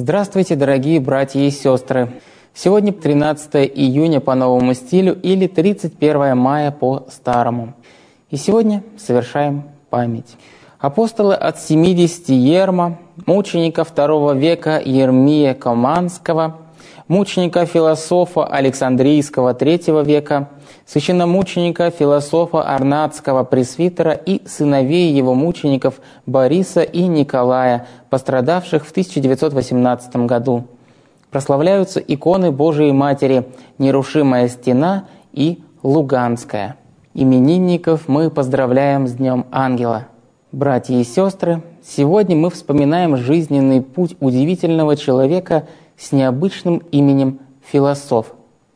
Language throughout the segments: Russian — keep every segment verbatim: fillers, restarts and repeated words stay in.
Здравствуйте, дорогие братья и сестры! Сегодня тринадцатое июня по новому стилю или тридцать первое мая по старому. И сегодня совершаем память. Апостолы от семидесяти Ерма, мученика второго века Ермия Команского, мученика-философа Александрийского третьего века, священномученика философа Арнатского пресвитера и сыновей его мучеников Бориса и Николая, пострадавших в тысяча девятьсот восемнадцатом году. Прославляются иконы Божией Матери «Нерушимая стена» и «Луганская». Именинников мы поздравляем с Днем Ангела. Братья и сестры, сегодня мы вспоминаем жизненный путь удивительного человека с необычным именем Философ.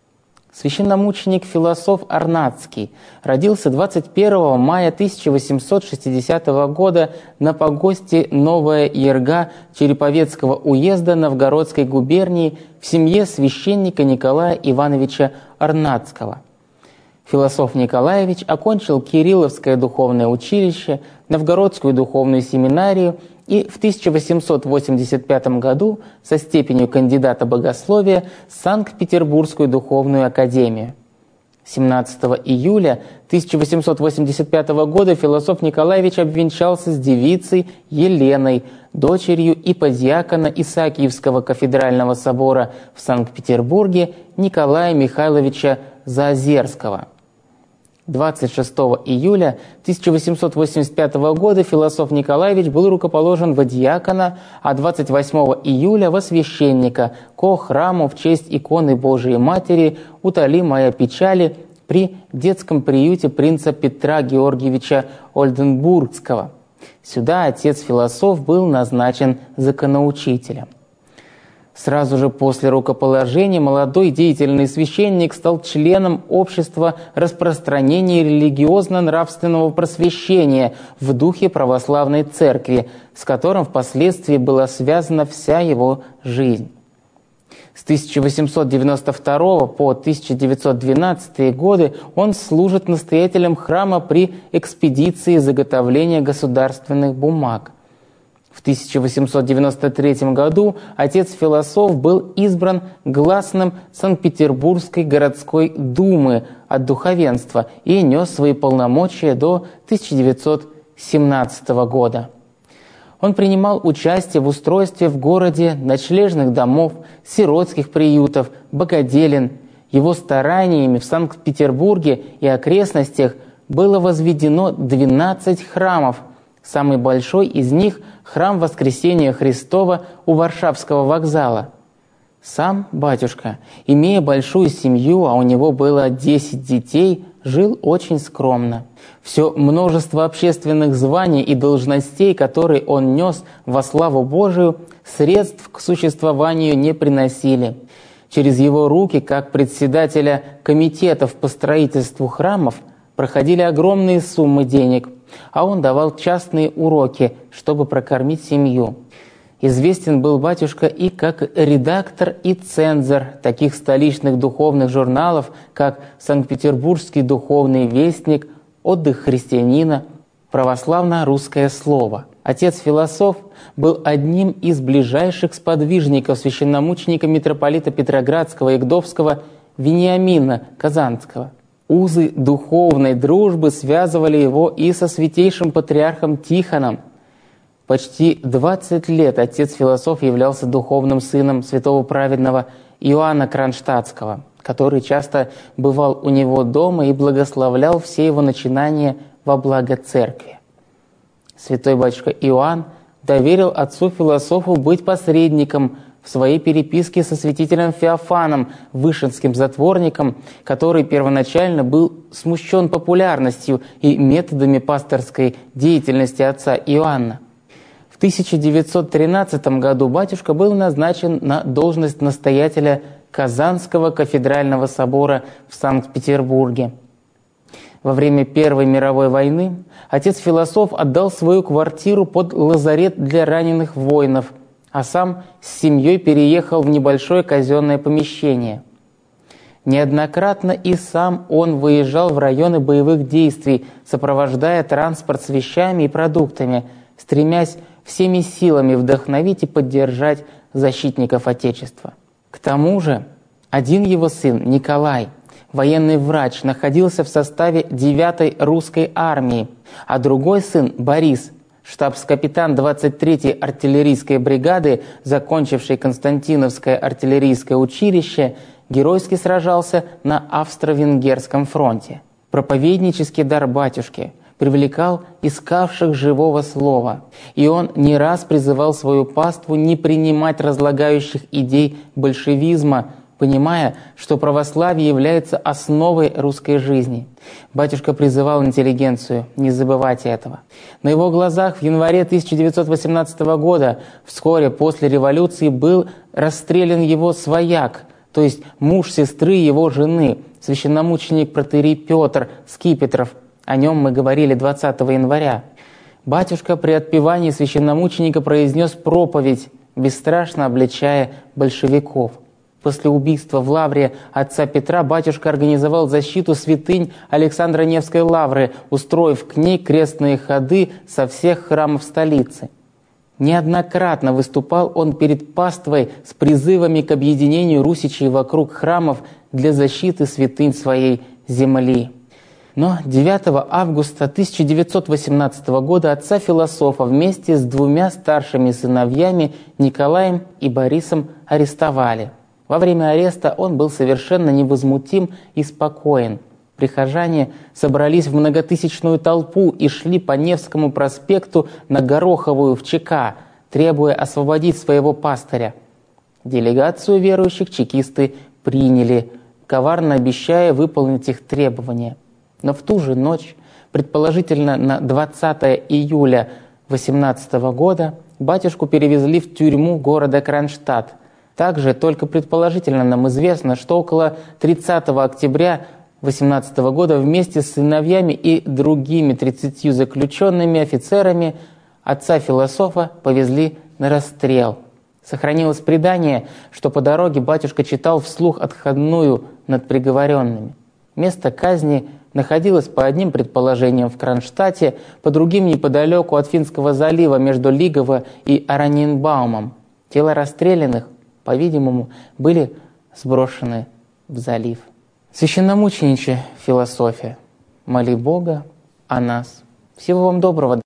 Священномученик-философ Арнатский родился двадцать первого мая тысяча восемьсот шестидесятого года на погосте Новая Ерга Череповецкого уезда Новгородской губернии в семье священника Николая Ивановича Арнатского. Философ Николаевич окончил Кирилловское духовное училище, Новгородскую духовную семинарию и в тысяча восемьсот восемьдесят пятом году со степенью кандидата богословия Санкт-Петербургскую духовную академию. семнадцатого июля тысяча восемьсот восемьдесят пятого года философ Николаевич обвенчался с девицей Еленой, дочерью иподиакона Исаакиевского кафедрального собора в Санкт-Петербурге Николая Михайловича Заозерского. двадцать шестого июля тысяча восемьсот восемьдесят пятого года философ Николаевич был рукоположен во диакона, а двадцать восьмого июля во священника ко храму в честь иконы Божией Матери «Утоли моя печали» при детском приюте принца Петра Георгиевича Ольденбургского. Сюда отец-философ был назначен законоучителем. Сразу же после рукоположения молодой деятельный священник стал членом общества распространения религиозно-нравственного просвещения в духе православной церкви, с которым впоследствии была связана вся его жизнь. С тысяча восемьсот девяносто второго по тысяча девятьсот двенадцатые годы он служит настоятелем храма при экспедиции заготовления государственных бумаг. В тысяча восемьсот девяносто третьем году отец-философ был избран гласным Санкт-Петербургской городской думы от духовенства и нес свои полномочия до тысяча девятьсот семнадцатого года. Он принимал участие в устройстве в городе ночлежных домов, сиротских приютов, богоделен. Его стараниями в Санкт-Петербурге и окрестностях было возведено двенадцать храмов. Самый большой из них – храм Воскресения Христова у Варшавского вокзала. Сам батюшка, имея большую семью, а у него было десять детей, жил очень скромно. Все множество общественных званий и должностей, которые он нес во славу Божию, средств к существованию не приносили. Через его руки, как председателя комитетов по строительству храмов, проходили огромные суммы денег, а он давал частные уроки, чтобы прокормить семью. Известен был батюшка и как редактор и цензор таких столичных духовных журналов, как «Санкт-Петербургский духовный вестник», «Отдых христианина», «Православно-русское слово». Отец-философ был одним из ближайших сподвижников священномученика митрополита Петроградского и Гдовского Вениамина Казанского. Узы духовной дружбы связывали его и со святейшим патриархом Тихоном. Почти двадцать лет отец-философ являлся духовным сыном святого праведного Иоанна Кронштадтского, который часто бывал у него дома и благословлял все его начинания во благо церкви. Святой батюшка Иоанн доверил отцу-философу быть посредником в своей переписке со святителем Феофаном, вышинским затворником, который первоначально был смущен популярностью и методами пасторской деятельности отца Иоанна. В тысяча девятьсот тринадцатом году батюшка был назначен на должность настоятеля Казанского кафедрального собора в Санкт-Петербурге. Во время Первой мировой войны отец-философ отдал свою квартиру под лазарет для раненых воинов, а сам с семьей переехал в небольшое казенное помещение. Неоднократно и сам он выезжал в районы боевых действий, сопровождая транспорт с вещами и продуктами, стремясь всеми силами вдохновить и поддержать защитников Отечества. К тому же один его сын, Николай, военный врач, находился в составе девятой русской армии, а другой сын, Борис, штабс-капитан двадцать третьей артиллерийской бригады, закончивший Константиновское артиллерийское училище, геройски сражался на Австро-Венгерском фронте. Проповеднический дар батюшки привлекал искавших живого слова, и он не раз призывал свою паству не принимать разлагающих идей большевизма, понимая, что православие является основой русской жизни. Батюшка призывал интеллигенцию не забывать этого. На его глазах в январе тысяча девятьсот восемнадцатого года, вскоре после революции, был расстрелян его свояк, то есть муж сестры его жены, священномученик протоиерей Петр Скипетров. О нем мы говорили двадцатого января. Батюшка при отпевании священномученика произнес проповедь, бесстрашно обличая большевиков. После убийства в Лавре отца Петра батюшка организовал защиту святынь Александра Невской лавры, устроив к ней крестные ходы со всех храмов столицы. Неоднократно выступал он перед паствой с призывами к объединению русичей вокруг храмов для защиты святынь своей земли. Но девятого августа тысяча девятьсот восемнадцатого года отца философа вместе с двумя старшими сыновьями Николаем и Борисом арестовали. Во время ареста он был совершенно невозмутим и спокоен. Прихожане собрались в многотысячную толпу и шли по Невскому проспекту на Гороховую в ЧК, требуя освободить своего пастыря. Делегацию верующих чекисты приняли, коварно обещая выполнить их требования. Но в ту же ночь, предположительно на двадцатое июля восемнадцатого года, батюшку перевезли в тюрьму города Кронштадт. Также, только предположительно нам известно, что около тридцатого октября восемнадцатого года вместе с сыновьями и другими тридцатью заключенными офицерами отца философа повезли на расстрел. Сохранилось предание, что по дороге батюшка читал вслух отходную над приговоренными. Место казни находилось по одним предположениям в Кронштадте, по другим неподалеку от Финского залива между Лигово и Араньенбаумом. Тела расстрелянных, по-видимому, были сброшены в залив. Священномученичья философия. Моли Бога о нас. Всего вам доброго,